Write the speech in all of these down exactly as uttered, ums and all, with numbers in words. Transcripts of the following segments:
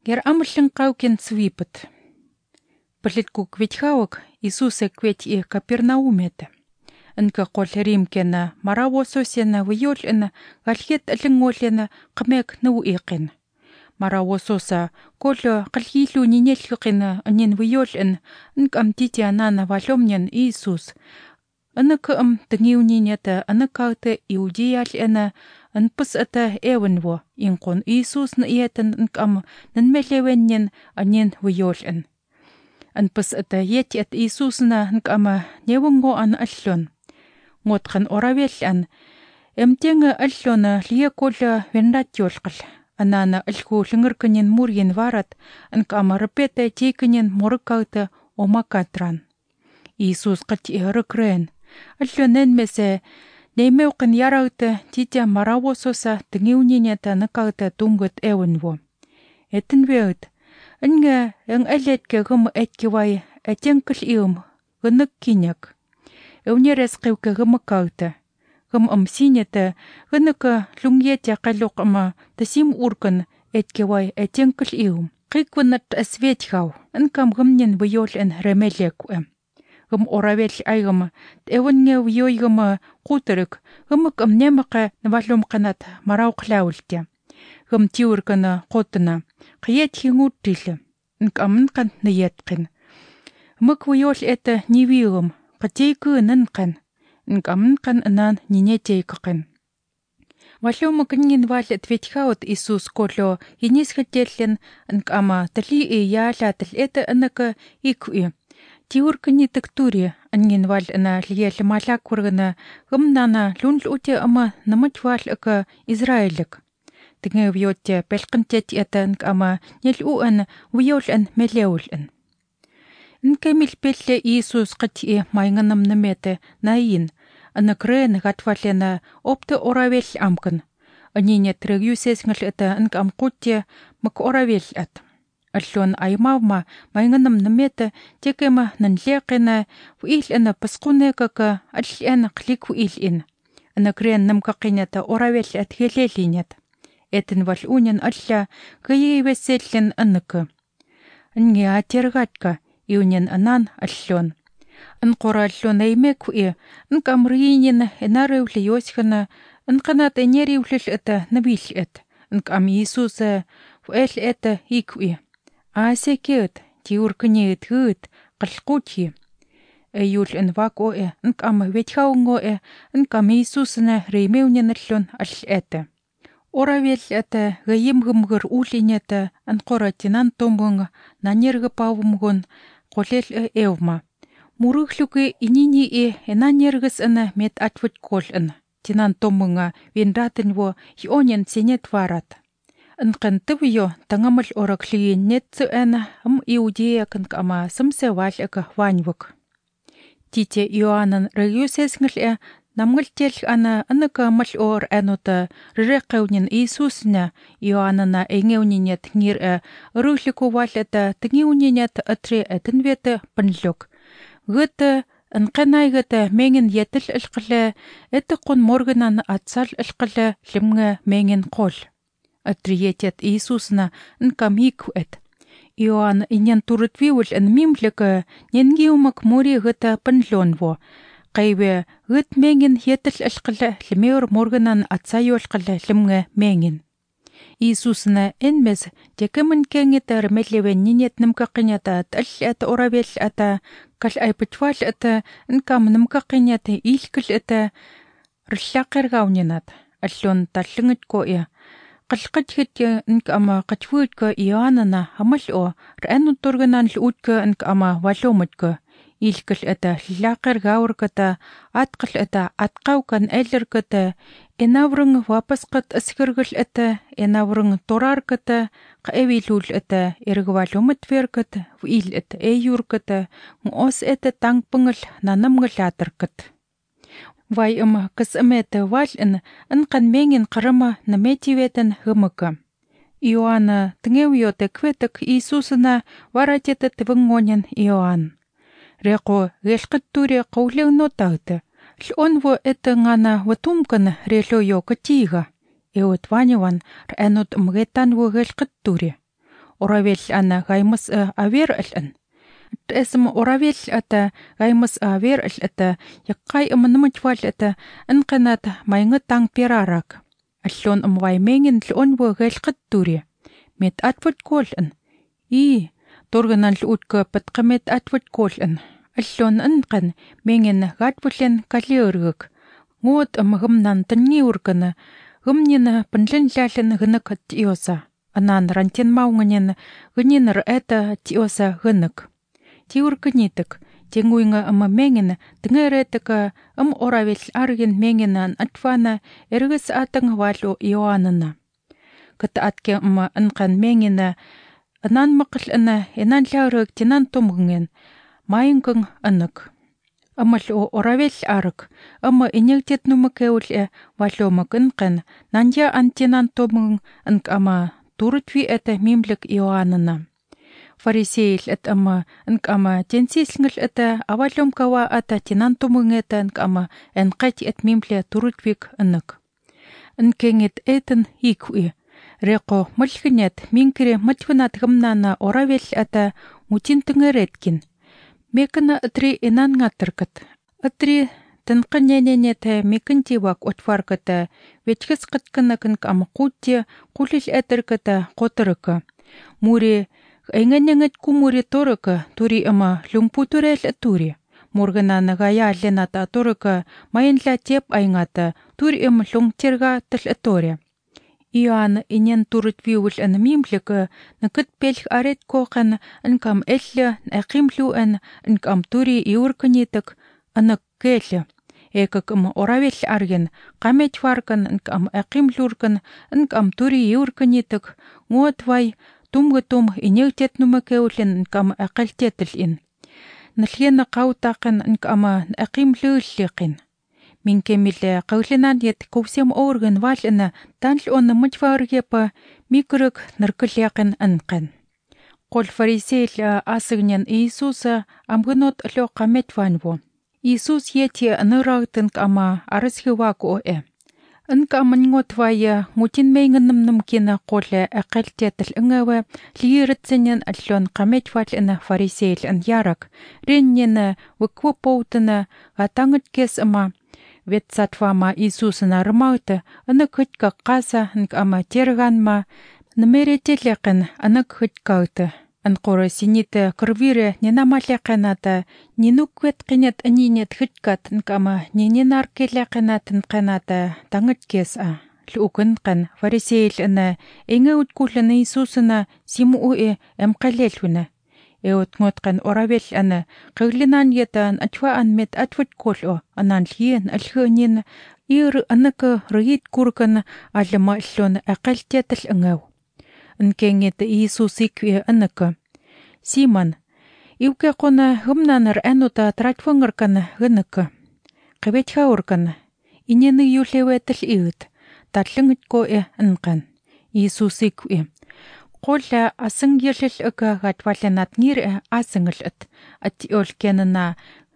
Гер амлын қаукен свипет. Палитку кветхаук Иисусе квет и Капернаумете. Энка қол римкена маравососена виолена галхет алинголена қмек ну иқин. Маравососа коло қалхилу нинелхиқина анин виолен энк амтити анана валомнен Иисус. Энк ам тнгиунинета энкауте иудеялена энпс ата эвенво инкон Иисус на иетен энк ам ненмелевеннен анин виолен. Энпс ата ет ет Иисусна энк ама невонго ан аллон. Ngotkan oravelian emtenga allona liakola venratjolqal anana alku lingirkinin muryin varat anka amarpete tikinin morkauta omakatran Iisus qati herkren allonen mese neimeuqin yarauta titja marawososa tingiunineta nakauta tungut ewenwo etinveut anga ang aletke gum etkiwai etenkil ium gunukkinyak Эунерес қивка гымакаута. Гым амсинета гыныка лунгетя қалуқама тасим уркан эткевай этенкл иум. Қикванат асветхау. Анкам гымнен виолен ремелекуэ. Гым оравел айгама. Эванге виойгама қутырык. Гымак амнемақа навалумқанат марауқлаултя. Гым тиуркана қотына. Қиет хингуттилі. Анкамын қан ниетқин. Мак виол это невиум. Qateiku nanqan nkamnqan anan nineteiqan Wallo kinin wal tvethaut Isus kollo hinisgatellen nkama tali e yaala tleta anaka ikui tiurkni takturi angin wal ana liel malakurgna gumnana lunlute ama namatwal aka Israelik tingevyotja pelqantet yatan kama nilu an wiol an meleul an Nkemil pelle Iisus qati mainganam namete nain anakren gatwalena opte oravel amkan anine treguses ngaleta nkam qutje mak oravel at allon aymawma mainganam namete tekema nanleqena wil ana pasquneka ka allan qliku ilin anakren namqaqinata oravel at helelinet eten wal unen alla gayevesellen anka ange atergatka Iunen anan allon. An qorallon eimekui, an kamriinin enarewli yoshana, an kanat eneriwlil eta nabil et, an kam Iisusa fuel eta ikui. Asekiet, tiurkani et gut, qalquti. Eyul en wako e, an kam wethaungo e, an kam Iisusana reimeunen allon all eta. Oravel eta gayimgumgur ulineta, an qoratinan tombung, nanirga pavumgun, Qolel evma. Murugluke inini e enanierges ana met atwit koln. Tinan tomunga winraten wo hionien senet warat. An qantwiyo tangamal orakli net ana am iudea kan kama samse wal aka wanwuk. Tite Ioanan regiuses ngel e namgaltel ana anaka mal or anota reqawnin Iisusna Ioanana engewninet ngir e rugliko waleta tngiwninet atre etenwete panlok gute an qanaygata mengen yetel ilqle etqon morganan atsal ilqle limnga mengen qol atrietet Iisusna nkamik et Ioan inyan turutwiwul an mimleka nengiumak mori gata panlonwo Qaywe gut mengen yetel alqla limeur morganan atsayol qla limnga mengen Iisusna enmes tekemen kengetar melewen ninet nimqaqinata tallat oravel ata kal aypitwal ata nkam nimqaqinata ilkil ata rllaqirgawnenat allon tallingit ko ya qalqathit nkama qatwut ko Ioanana hamal o ranu turganan lutka nkama walomut ilkil ata laqir gaurkata atqal ata atqawkan elirkata enawrung wapasqat askirgil ata enawrung torarkata qaevilul ata irgwalumut verkata wil ata eyurkata ngos ata tangpengel nanamglatarkat Vai um kasamete wal in anqan mengen qarama nametiwetan humaka Ioana tngewyote kwetak Iisusna warateta twengonyan Ioan Reqo gelqatture qawlewno tawta. L'onwo ete ngana watumkan relo yo katiga. Ewet wanyawan ranot mgetan wo gelqatture. оравел ана гаймыс авер алан. Эсм оравел ата гаймыс авер ал ата яккай амнамчвал ата анқанат майнга танг перарак. Аллон амвайменген лон вогелқат тури. Мет атвут колан. И торганан лутка паткамет атвут колан. Аллон анқан менген гатвулен калиоргак. Ngod amgumnan tangiurkana gumnina panlin lalin gnak tiosa anan rantin maunganin gninir eta tiosa gnak tiurknitik tinguinga ama mengen tngeretaka am oravel argin mengenan atfana ergis atang walo ioanana kat atke ama anqan mengena anan maql ana enan laurag tinan tumgungen maingeng anak Amal o oravell arg, ama injectet numakewul e walomakin kan, nanja antinan tomung ank ama turutwi eta mimlik ioanana. Fariseil et ama ank ama tensislngil eta awalom kawa ata tinan tomung eta ank ama enkait et mimle turutwik anak. Ankenget eten hikwi, reko mulkinet minkire matwanat gamnana oravell ata mutintungeretkin. Мекана атри инан ngatarkat. Атри танqanyanyanята мекантивак отварката веткес qatkanakan камqutти qulil atarkata qotaraka. Muri ainganyangat kumuri toraka turi ama lungputurel aturi. Morgana nagaya lenata toraka mayenla tep aingata turi am lungterga tal atore. Ian inyan turut viewul an mimlika nakut pelch aret kokan ankam ella aqimlu an ankam turi iurkanitak anak kelle ekakam oravel argen qamet warkan ankam aqimlurkan ankam turi iurkanitak ngotwai tumgatum inyutet numakeulen ankam aqaltetel in nalhena qawtaqan ankama aqimluliqin Min kemile qawlinan yet kusem organ walna tanl on mutfargepa mikruk narkulyaqan anqan. Qol fariseel asagnan Isusa amgunot lo qametwanwo. Isus yeti anuragtan kama arashiwako e. Ankaman ngotwaya ngutin menganam namkina qole aqaltetal ngawa liritsenyan allon qametwal ana fariseel an yarak. Rinnyana wakwapowtana gatangat kes ama Вetsатвама Иисусна рмаута анак хытка қаса анк ама терганма намеретелекен анак хыткаута анқора синита кырвире ненамалекената нинуквет қинет анинет хыткат анк ама нененаркелекенат анқаната тангыткес а лукын қан фарисейл ана энгеут кулана Иисусна симуэ эмқалелвна Eot ngotkan oravell ana qaglinan yetan atwaan met atwat kolo anan lien alhunin ir anaka rigit kurkan alama llon aqaltetal angaw ankenget Isusik anaka Simon iwke qona humnanar anuta tratwangarkan ganaka qibethaurkan ineni yulewetal iut tatlangit ko e anqan Isusik Qolla asangilil aka gatwalanat ngir asangilot ati olkenana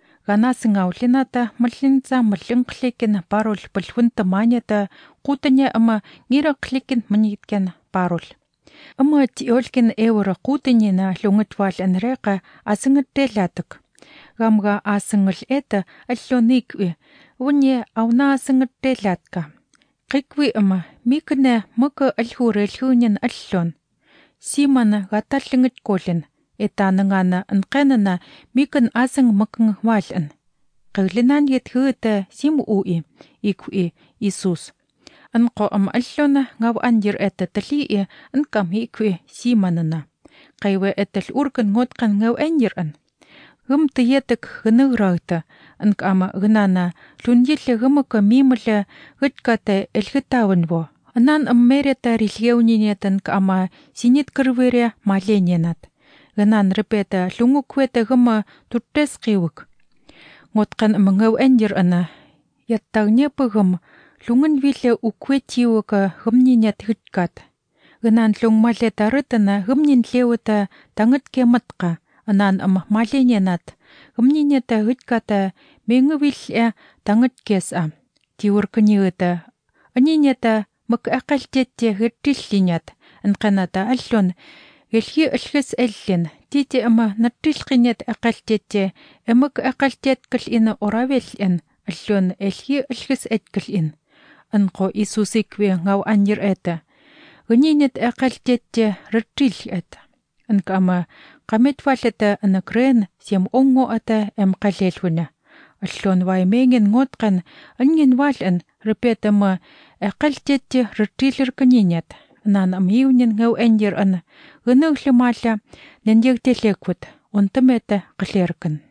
ganasangawlinata mallinza mallinqlikin parol bulwunta manyata qutanya ama ngiraqlikin manitken parol ama ati olken ewra qutanyina lungitwalanreqa asangitelatak gamga asangil eta allonik unye awna asangitelatka qikwi ama mikne maka alhurelhunin allon Simon gatallingit kolin etanangana anqanana mikan asang makang walan qaglinan yet huta simu ui ikwi Isus anqo am allona ngaw anjir eta tali ankam ikwi Simonana qaywe etal urkan ngotqan ngaw anjir an gum tiyetek gnugrauta ankama gnana lunyille gumaka mimle gutkate elgitawanwo Anan ammereta религиунинетан кама синит кырвыре малененат. Ганан репета лунгуквета гама туттес киук. Ngotkан amangau anjir ana. Yattagnya pagam lungan wile ukwetiuka gumninet hutkat. Ganan lung maleta rutana gumnin lewata tangat kematqa. Anan am malenenat. Gumnineta hutkata mengawil e tangat kesa. Tiurkaniuta. Anineta Mak aqaltette hirtilliniat anqanata allon Илхи илхис эллин тити ама наттилқинят ақалтетте эмак ақалтеткл ина оравеллен аллун элхи илхис эткл анқо Иисусикви ngau аньер эта. Гнинет ақалтетте рыттил эта. Анкама qamitваллета анакрен сем онго ата эм қалелвуна. Аллун ваймеген ngotqan анген вален репетама ақалтетте рыттилер гнинет. Нан амиунен ngau аньер ана. Гнуглымалла нендегтелеквут. Онтамета қлеркан.